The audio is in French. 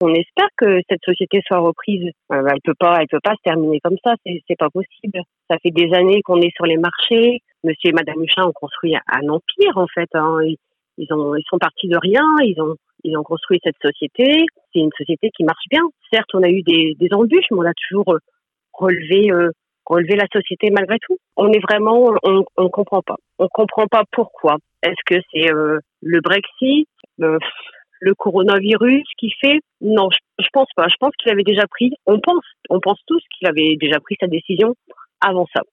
On espère que cette société soit reprise. Elle peut pas se terminer comme ça. C'est pas possible. Ça fait des années qu'on est sur les marchés. Monsieur et Madame Huchin ont construit un empire, en fait, hein. Ils sont partis de rien. Ils ont construit cette société. C'est une société qui marche bien. Certes, on a eu des embûches, mais on a toujours relevé la société malgré tout. On comprend pas. On comprend pas pourquoi. Est-ce que c'est le Brexit, le coronavirus qui fait? Non, je pense pas. Je pense qu'il avait déjà pris. On pense tous qu'il avait déjà pris sa décision avant ça.